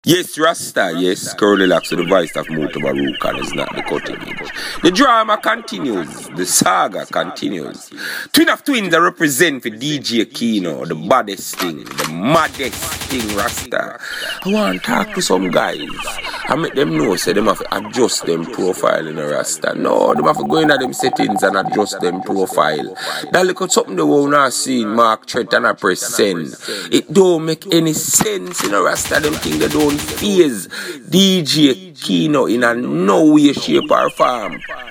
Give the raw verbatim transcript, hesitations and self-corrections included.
Yes, Rasta, yes, Curly Locks with the voice of Mutuba Rukan is not the cutting edge. The drama continues, the saga continues. Twin of Twins I represent for D J Kino, the baddest thing, the maddest thing, Rasta. I want to talk to some guys. I make them know, say them have to adjust them profile in a Rasta. No, them have to go into them settings and adjust them profile. That look at something they won't have seen, Mark Trent and I press send. It don't make any sense in a Rasta, them thing they don't phase D J Kino in a no way, shape or form.